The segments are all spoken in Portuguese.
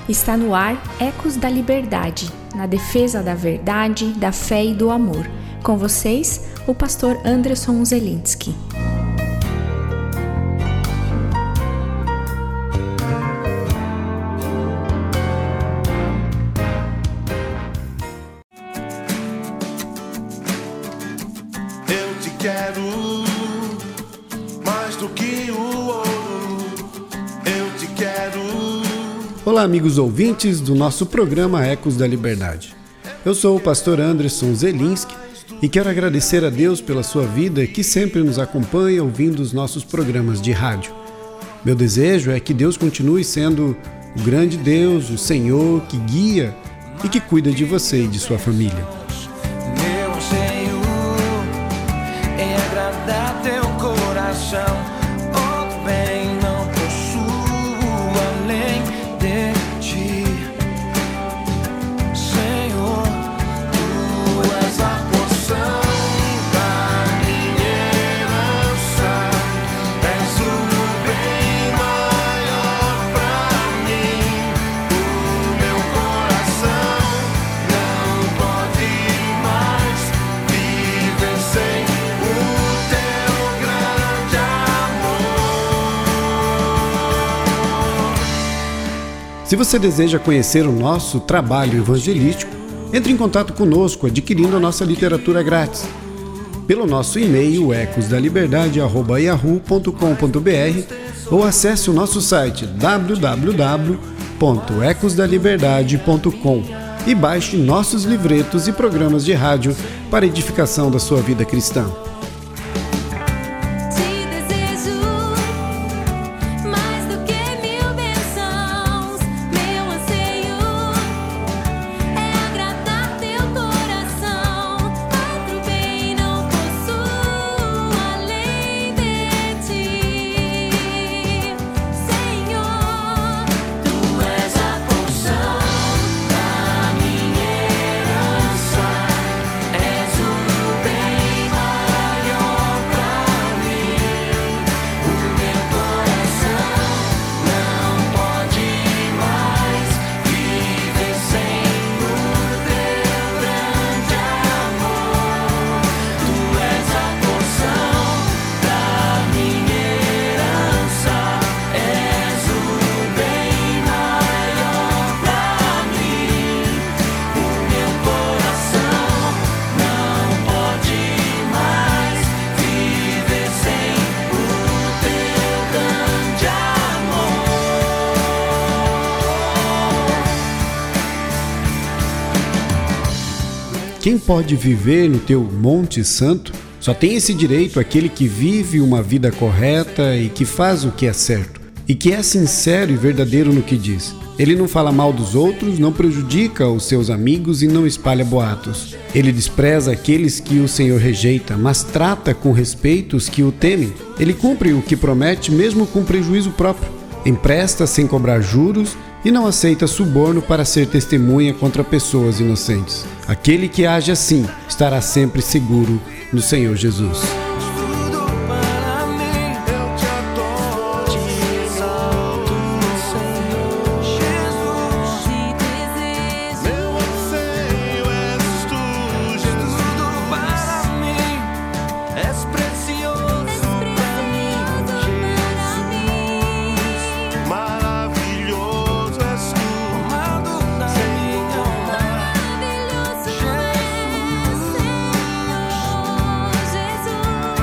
Está no ar Ecos da Liberdade, na defesa da verdade, da fé e do amor. Com vocês, o pastor Anderson Zelinski. Eu te quero mais do que o ouro. Eu te quero. Olá, amigos ouvintes do nosso programa Ecos da Liberdade. Eu sou o pastor Anderson Zelinski e quero agradecer a Deus pela sua vida que sempre nos acompanha ouvindo os nossos programas de rádio. Meu desejo é que Deus continue sendo o grande Deus, o Senhor que guia e que cuida de você e de sua família. Meu anseio é agradar teu coração. Outro bem não possuo além de ti. Senhor, tu és a porção da minha herança. És o bem maior pra mim. O meu coração não pode mais viver sem o teu grande amor. Se você deseja conhecer o nosso trabalho evangelístico, entre em contato conosco adquirindo a nossa literatura grátis. Pelo nosso e-mail ecosdaliberdade@yahoo.com.br ou acesse o nosso site www.ecosdaliberdade.com e baixe nossos livretos e programas de rádio para edificação da sua vida cristã. Te desejo mais do que mil bênçãos. Meu anseio é agradar teu coração. Outro bem não possuo além de ti. Senhor, tu és a porção da minha herança. És o bem maior pra mim. O meu coração não pode mais viver sem o teu grande amor. Tu és a porção da minha herança. És o bem maior pra mim. O meu coração não pode mais viver sem o teu grande amor. Quem pode viver no teu Monte Santo? Só tem esse direito aquele que vive uma vida correta e que faz o que é certo, e que é sincero e verdadeiro no que diz. Ele não fala mal dos outros, não prejudica os seus amigos e não espalha boatos. Ele despreza aqueles que o Senhor rejeita, mas trata com respeito os que o temem. Ele cumpre o que promete mesmo com prejuízo próprio. Empresta sem cobrar juros e não aceita suborno para ser testemunha contra pessoas inocentes. Aquele que age assim estará sempre seguro no Senhor Jesus. Tudo para mim, eu te adoro, te exalto, Senhor Jesus. te desejo Meu anseio és tu, Jesus. Tudo para mim, és precioso para mim, Jesus. Maravilhoso és tu, amado da minha alma. maravilhoso é, Senhor Jesus.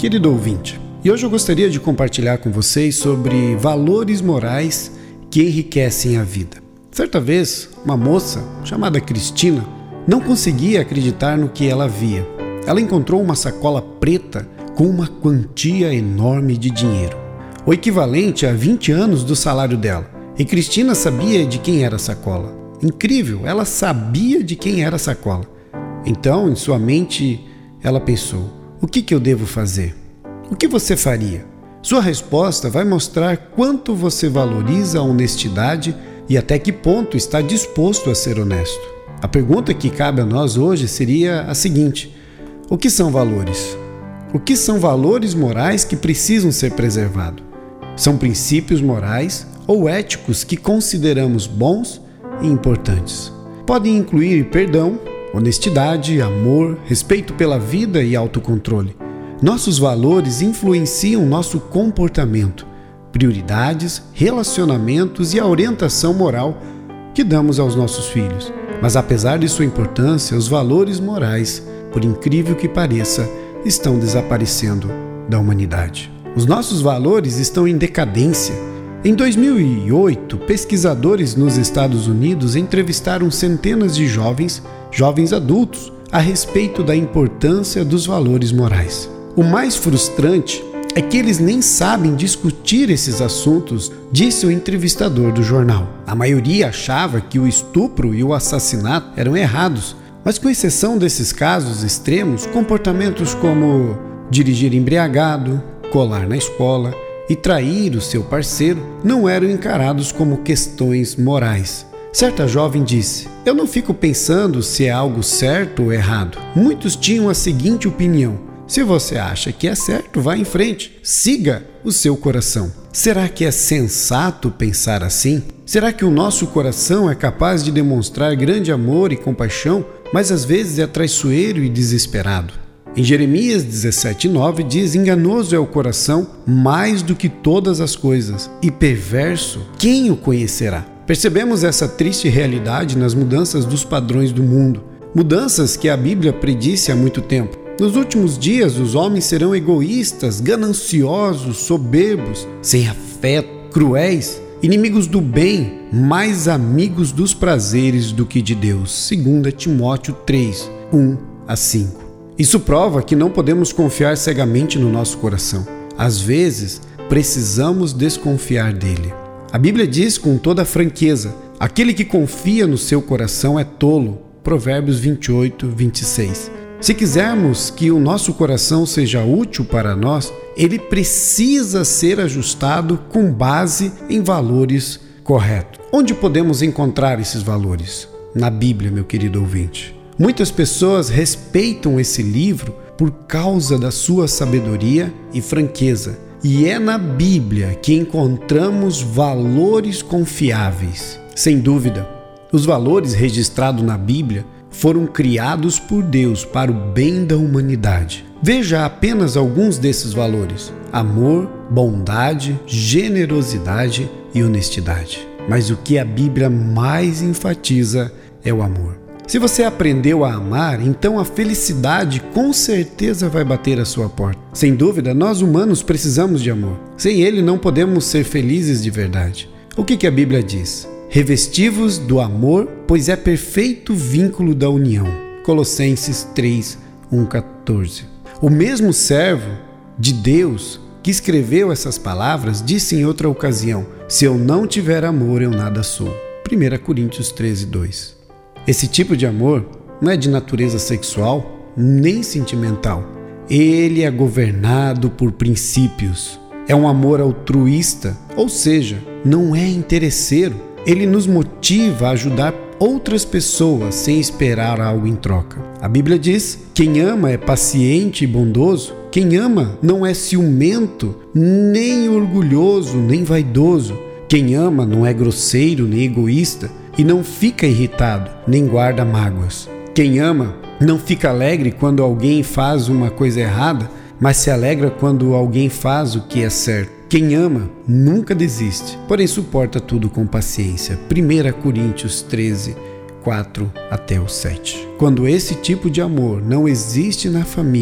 querido ouvinte. E hoje eu gostaria de compartilhar com vocês sobre valores morais que enriquecem a vida. Certa vez, uma moça chamada Cristina não conseguia acreditar no que ela via. Ela encontrou uma sacola preta com uma quantia enorme de dinheiro, o equivalente a 20 anos do salário dela. E Cristina sabia de quem era a sacola. Incrível, ela sabia de quem era a sacola. Então, em sua mente, ela pensou: o que eu devo fazer? O que você faria? Sua resposta vai mostrar quanto você valoriza a honestidade e até que ponto está disposto a ser honesto. A pergunta que cabe a nós hoje seria a seguinte: o que são valores? O que são valores morais que precisam ser preservados? São princípios morais ou éticos que consideramos bons e importantes. Podem incluir perdão, honestidade, amor, respeito pela vida e autocontrole. Nossos valores influenciam nosso comportamento, prioridades, relacionamentos e a orientação moral que damos aos nossos filhos. Mas apesar de sua importância, os valores morais, por incrível que pareça, estão desaparecendo da humanidade. Os nossos valores estão em decadência. Em 2008, pesquisadores nos Estados Unidos entrevistaram centenas de jovens adultos, a respeito da importância dos valores morais. O mais frustrante é que eles nem sabem discutir esses assuntos, disse o entrevistador do jornal. A maioria achava que o estupro e o assassinato eram errados, mas com exceção desses casos extremos, comportamentos como dirigir embriagado, colar na escola e trair o seu parceiro não eram encarados como questões morais. Certa jovem disse: eu não fico pensando se é algo certo ou errado. Muitos tinham a seguinte opinião: se você acha que é certo, vá em frente, siga o seu coração. Será que é sensato pensar assim? Será que o nosso coração é capaz de demonstrar grande amor e compaixão, mas às vezes é traiçoeiro e desesperado? Em Jeremias 17:9 diz: enganoso é o coração mais do que todas as coisas, e perverso, quem o conhecerá? Percebemos essa triste realidade nas mudanças dos padrões do mundo, mudanças que a Bíblia predisse há muito tempo. Nos últimos dias, os homens serão egoístas, gananciosos, soberbos, sem afeto, cruéis, inimigos do bem, mais amigos dos prazeres do que de Deus. 2 Timóteo 3, 1-5. Isso prova que não podemos confiar cegamente no nosso coração. Às vezes, precisamos desconfiar dele. A Bíblia diz com toda franqueza: aquele que confia no seu coração é tolo. Provérbios 28:26. Se quisermos que o nosso coração seja útil para nós, ele precisa ser ajustado com base em valores corretos. Onde podemos encontrar esses valores? Na Bíblia, meu querido ouvinte. Muitas pessoas respeitam esse livro por causa da sua sabedoria e franqueza. E é na Bíblia que encontramos valores confiáveis. Sem dúvida, os valores registrados na Bíblia foram criados por Deus para o bem da humanidade. Veja apenas alguns desses valores: amor, bondade, generosidade e honestidade. Mas o que a Bíblia mais enfatiza é o amor. Se você aprendeu a amar, então a felicidade com certeza vai bater à sua porta. Sem dúvida, nós humanos precisamos de amor. Sem ele não podemos ser felizes de verdade. O que a Bíblia diz? Revesti-vos do amor, pois é perfeito vínculo da união. Colossenses 3, 1-14. O mesmo servo de Deus que escreveu essas palavras disse em outra ocasião: se eu não tiver amor, eu nada sou. 1 Coríntios 13, 2. Esse tipo de amor não é de natureza sexual nem sentimental. Ele é governado por princípios. É um amor altruísta, ou seja, não é interesseiro. Ele nos motiva a ajudar outras pessoas sem esperar algo em troca. A Bíblia diz: quem ama é paciente e bondoso. Quem ama não é ciumento, nem orgulhoso, nem vaidoso. Quem ama não é grosseiro, nem egoísta, e não fica irritado, nem guarda mágoas. Quem ama não fica alegre quando alguém faz uma coisa errada, mas se alegra quando alguém faz o que é certo. Quem ama nunca desiste, porém suporta tudo com paciência. 1 Coríntios 13, 4-7. Quando esse tipo de amor não existe na família,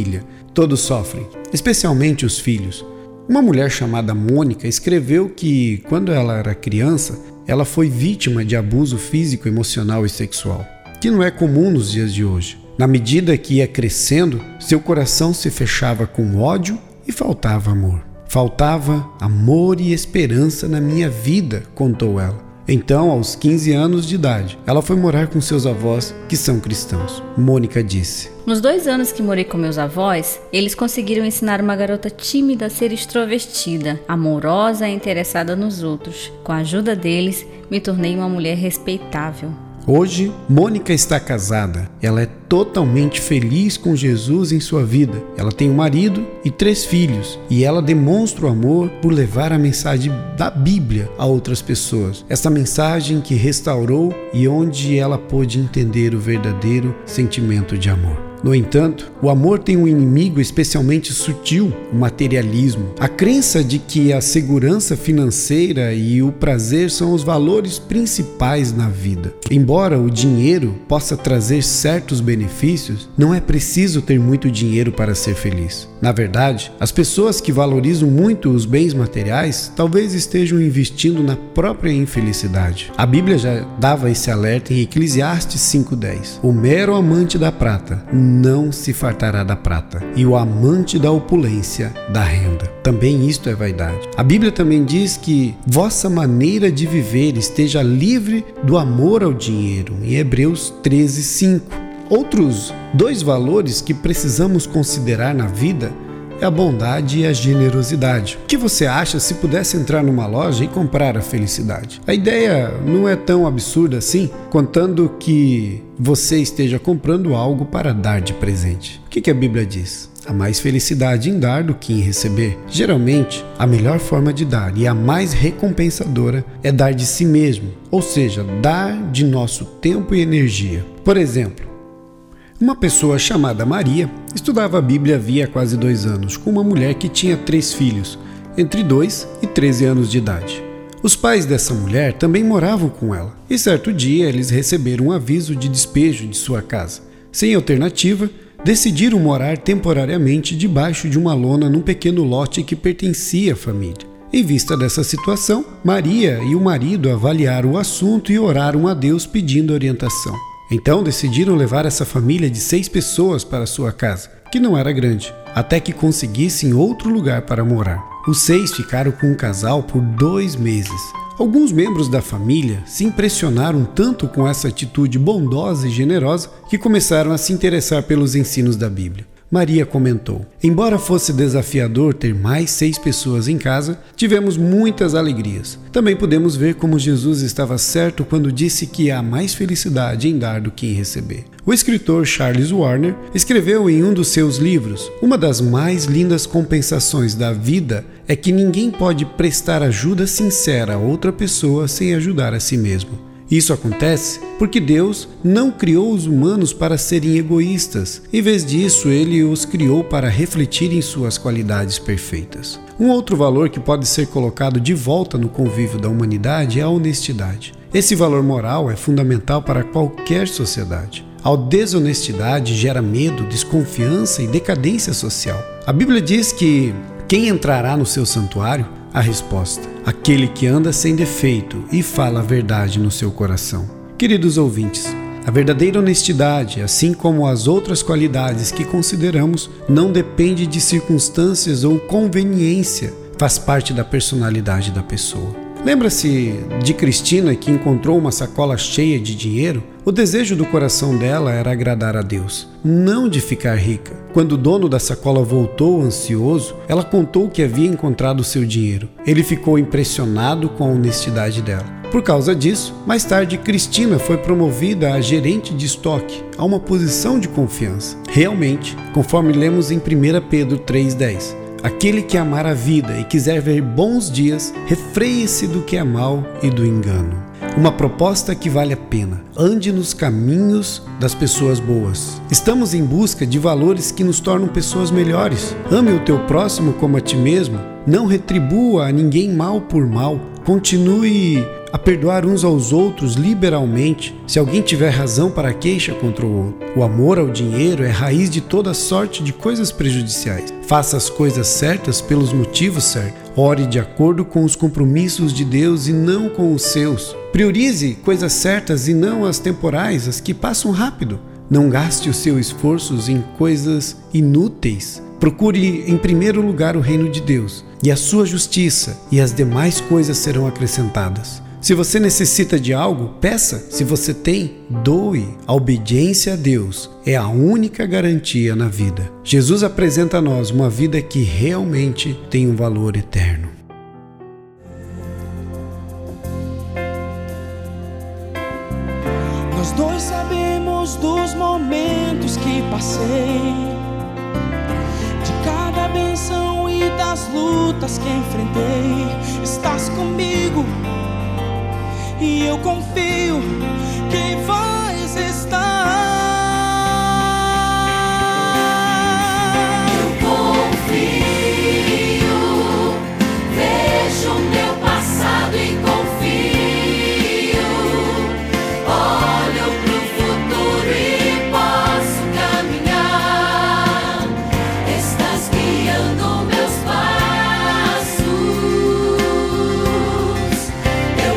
Todos sofrem, especialmente os filhos. Uma mulher chamada Mônica escreveu que, quando ela era criança, ela foi vítima de abuso físico, emocional e sexual, que não é comum nos dias de hoje. Na medida que ia crescendo, seu coração se fechava com ódio e faltava amor. Faltava amor e esperança na minha vida, contou ela. Então, aos 15 anos de idade, ela foi morar com seus avós, que são cristãos. Mônica disse: Nos 2 anos que morei com meus avós, eles conseguiram ensinar uma garota tímida a ser extrovertida, amorosa e interessada nos outros. Com a ajuda deles, me tornei uma mulher respeitável. Hoje, Mônica está casada. Ela é totalmente feliz com Jesus em sua vida. Ela tem um marido e 3 filhos. E ela demonstra o amor por levar a mensagem da Bíblia a outras pessoas. Essa mensagem que restaurou e onde ela pôde entender o verdadeiro sentimento de amor. No entanto, o amor tem um inimigo especialmente sutil, o materialismo. A crença de que a segurança financeira e o prazer são os valores principais na vida. Embora o dinheiro possa trazer certos benefícios, não é preciso ter muito dinheiro para ser feliz. Na verdade, as pessoas que valorizam muito os bens materiais talvez estejam investindo na própria infelicidade. A Bíblia já dava esse alerta em Eclesiastes 5:10. O mero amante da prata não se fartará da prata, e o amante da opulência da renda. Também isto é vaidade. A Bíblia também diz que vossa maneira de viver esteja livre do amor ao dinheiro, em Hebreus 13:5. Outros 2 valores que precisamos considerar na vida é a bondade e a generosidade. O que você acha se pudesse entrar numa loja e comprar a felicidade? A ideia não é tão absurda assim, contando que você esteja comprando algo para dar de presente. O que a Bíblia diz? Há mais felicidade em dar do que em receber. Geralmente, a melhor forma de dar e a mais recompensadora é dar de si mesmo, ou seja, dar de nosso tempo e energia. Por exemplo, uma pessoa chamada Maria estudava a Bíblia havia quase 2 anos com uma mulher que tinha 3 filhos, entre 2 e 13 anos de idade. Os pais dessa mulher também moravam com ela, e certo dia eles receberam um aviso de despejo de sua casa. Sem alternativa, decidiram morar temporariamente debaixo de uma lona num pequeno lote que pertencia à família. Em vista dessa situação, Maria e o marido avaliaram o assunto e oraram a Deus pedindo orientação. Então decidiram levar essa família de 6 pessoas para sua casa, que não era grande, até que conseguissem outro lugar para morar. Os 6 ficaram com o casal por 2 meses. Alguns membros da família se impressionaram tanto com essa atitude bondosa e generosa que começaram a se interessar pelos ensinos da Bíblia. Maria comentou: embora fosse desafiador ter mais 6 pessoas em casa, tivemos muitas alegrias. Também podemos ver como Jesus estava certo quando disse que há mais felicidade em dar do que em receber. O escritor Charles Warner escreveu em um dos seus livros: uma das mais lindas compensações da vida é que ninguém pode prestar ajuda sincera a outra pessoa sem ajudar a si mesmo. Isso acontece porque Deus não criou os humanos para serem egoístas. Em vez disso, Ele os criou para refletirem suas qualidades perfeitas. Um outro valor que pode ser colocado de volta no convívio da humanidade é a honestidade. Esse valor moral é fundamental para qualquer sociedade. A desonestidade gera medo, desconfiança e decadência social. A Bíblia diz que quem entrará no seu santuário? A resposta: aquele que anda sem defeito e fala a verdade no seu coração. Queridos ouvintes, a verdadeira honestidade, assim como as outras qualidades que consideramos, não depende de circunstâncias ou conveniência, faz parte da personalidade da pessoa. Lembra-se de Cristina, que encontrou uma sacola cheia de dinheiro? O desejo do coração dela era agradar a Deus, não de ficar rica. Quando o dono da sacola voltou ansioso, ela contou que havia encontrado seu dinheiro. Ele ficou impressionado com a honestidade dela. Por causa disso, mais tarde Cristina foi promovida a gerente de estoque, a uma posição de confiança. Realmente, conforme lemos em 1 Pedro 3,10, aquele que amar a vida e quiser ver bons dias, refreie-se do que é mal e do engano. Uma proposta que vale a pena. Ande nos caminhos das pessoas boas. Estamos em busca de valores que nos tornam pessoas melhores. Ame o teu próximo como a ti mesmo. Não retribua a ninguém mal por mal. Continue a perdoar uns aos outros liberalmente, se alguém tiver razão para queixa contra o outro. O amor ao dinheiro é raiz de toda sorte de coisas prejudiciais. Faça as coisas certas pelos motivos certos. Ore de acordo com os compromissos de Deus e não com os seus. Priorize coisas certas e não as temporais, as que passam rápido. Não gaste os seus esforços em coisas inúteis. Procure em primeiro lugar o reino de Deus e a sua justiça, e as demais coisas serão acrescentadas. Se você necessita de algo, peça. Se você tem, doe. A obediência a Deus é a única garantia na vida. Jesus apresenta a nós uma vida que realmente tem um valor eterno. Nós dois sabemos dos momentos que passei, de cada benção e das lutas que enfrentei. Estás comigo e eu confio que vais estar. Eu confio, vejo meu passado e confio. Olho pro futuro e posso caminhar. Estás guiando meus passos. Eu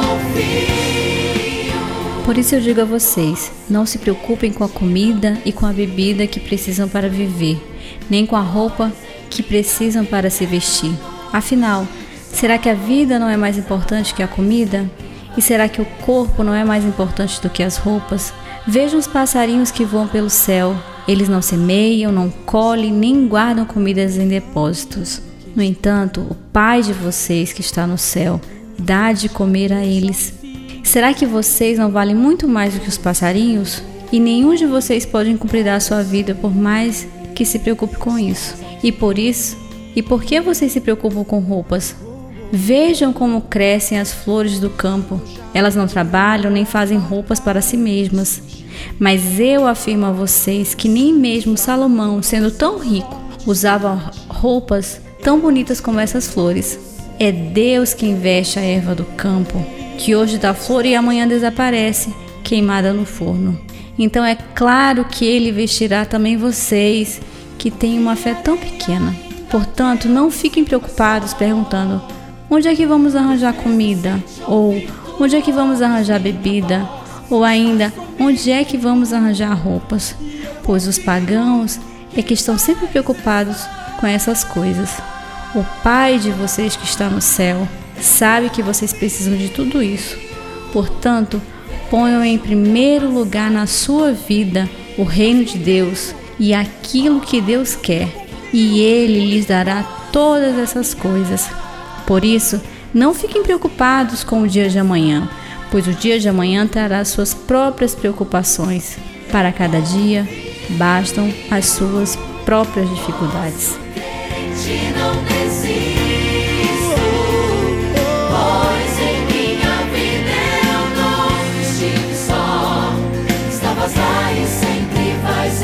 confio. Por isso eu digo a vocês, não se preocupem com a comida e com a bebida que precisam para viver, nem com a roupa que precisam para se vestir. Afinal, será que a vida não é mais importante que a comida? E será que o corpo não é mais importante do que as roupas? Vejam os passarinhos que voam pelo céu. Eles não semeiam, não colhem, nem guardam comidas em depósitos. No entanto, o Pai de vocês que está no céu dá de comer a eles. Será que vocês não valem muito mais do que os passarinhos? E nenhum de vocês pode encomendar a sua vida por mais que se preocupe com isso. E por que vocês se preocupam com roupas? Vejam como crescem as flores do campo. Elas não trabalham nem fazem roupas para si mesmas. Mas eu afirmo a vocês que nem mesmo Salomão, sendo tão rico, usava roupas tão bonitas como essas flores. É Deus quem veste a erva do campo, que hoje dá flor e amanhã desaparece, queimada no forno. Então é claro que Ele vestirá também vocês, que têm uma fé tão pequena. Portanto, não fiquem preocupados perguntando: onde é que vamos arranjar comida? Ou onde é que vamos arranjar bebida? Ou ainda, onde é que vamos arranjar roupas? Pois os pagãos é que estão sempre preocupados com essas coisas. O Pai de vocês que está no céu sabe que vocês precisam de tudo isso. Portanto, ponham em primeiro lugar na sua vida o reino de Deus e aquilo que Deus quer, e Ele lhes dará todas essas coisas. Por isso, não fiquem preocupados com o dia de amanhã, pois o dia de amanhã trará suas próprias preocupações. Para cada dia, bastam as suas próprias dificuldades. De não desisto, pois em minha vida eu não estive só. Estavas lá e sempre vais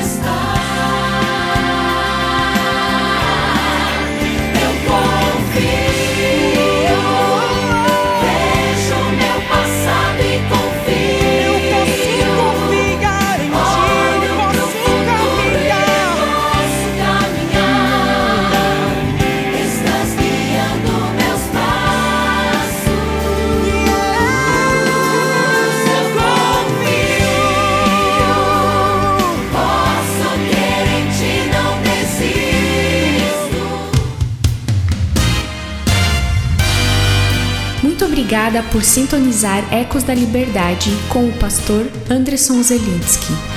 estar. Eu confio, vejo meu passado e confio. Eu posso confiar em ti, Olho pro posso futuro e caminhar. posso caminhar. Estás guiando meus passos. Eu confio, posso crer em ti, não desisto. Muito obrigada por sintonizar Ecos da Liberdade com o pastor Anderson Zelinski.